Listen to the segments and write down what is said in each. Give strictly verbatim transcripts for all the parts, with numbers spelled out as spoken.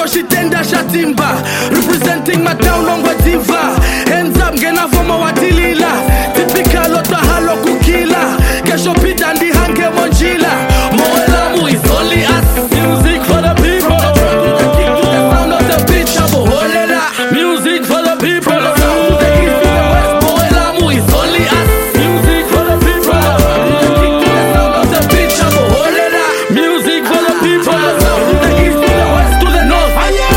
shitenda shatimba. Representing my town Longwa Diva. Hands up ngena voma watilila. Typical ota halo kukila. Kesho pita ndi hange monjila. Moela mu is only us. Music for the people. The sound of the beat shabo holela. Music for the people. The sound of the east to the west. Moela mu is only us. Music for the people. The sound of the beat shabo holela. Music for the people. The sound of the east to the west to the north.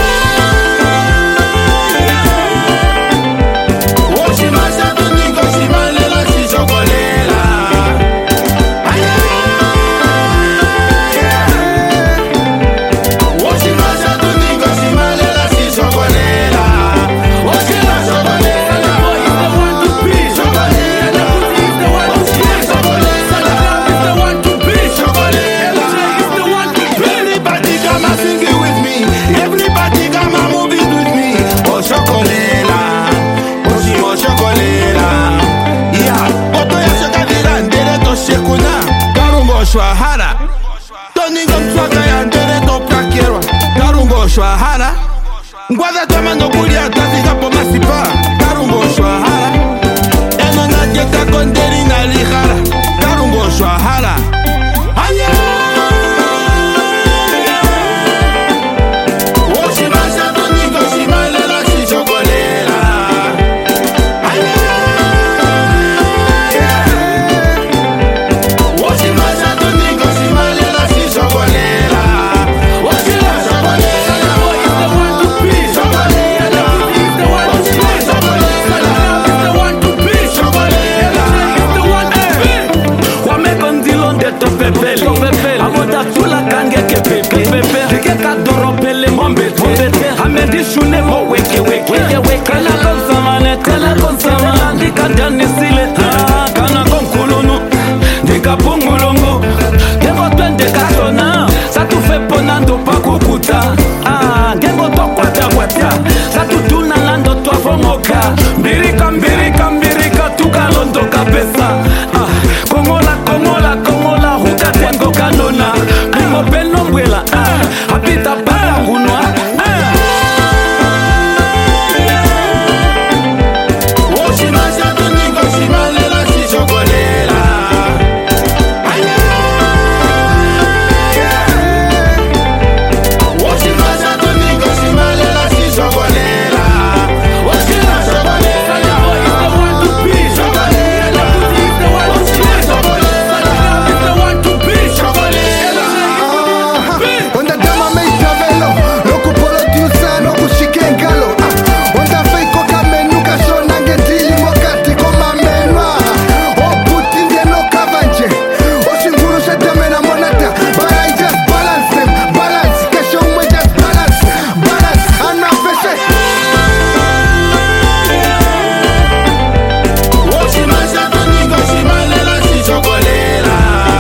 Shwahara Tony Gonzaga ya ndere to prakierwa Karungo shwahara Ngwaza tama no kulia taziga po masipa Karungo shwahara Eno na jeta konderi na lihara Karungo shwahara Anya Oshimasha Tony Goshimalela Shishokolela Amoda tula kange ke pepe Dike kadoro pele mombete Hamedi shune mo weke weke Kana konsamane tele konsama Dika dani sile Kana konkulunu Dika pungulungu Gengo twende katona Satu feponando pa kukuta Gengo to kwata kwata Satu tuna lando twa fongoka Mbirika mbirika mbirika Tukalondo kapesa Kongola kongola kongola Huka tengo kanona Primo peno mwela Habita para ngunwa Oshimasha tuningo shimalela shishokolela Oshimasha tuningo shimalela shishokolela Oshimasha kolela Is the one to be Shokolela Is the one to be Shokolela Is the one to be Shokolela Onda dama meita velo Loku polo diusa no kushike ngalo Onda feiko kamenuka shona ngetili mokati koma menwa O puti ndiye no kavanje O shinguru shetame na monata But I just balance them Balance Kesho mwe just balance Balance Ana feshe Oshimasha tuningo shimalela shishokolela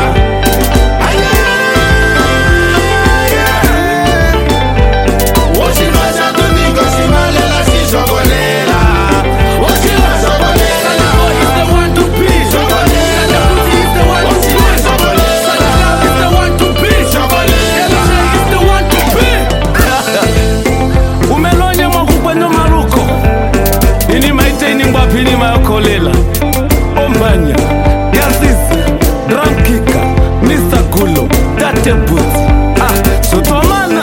Oshimasha tuningo shimalela shishokolela Oshimasha kolela Is the one to be Shokolela Is the one to be Shokolela Is the one to be Shokolela Is the one to be Umelonye mwakukwendo maruko Ini maite ini mbapi ini mayokolela Ombanya Yazisi Rankika Mister Gulo Tate Boots Ah, Sotomana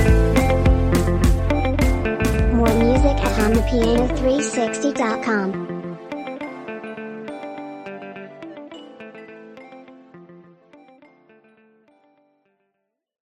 More music at hum the piano three sixty dot com.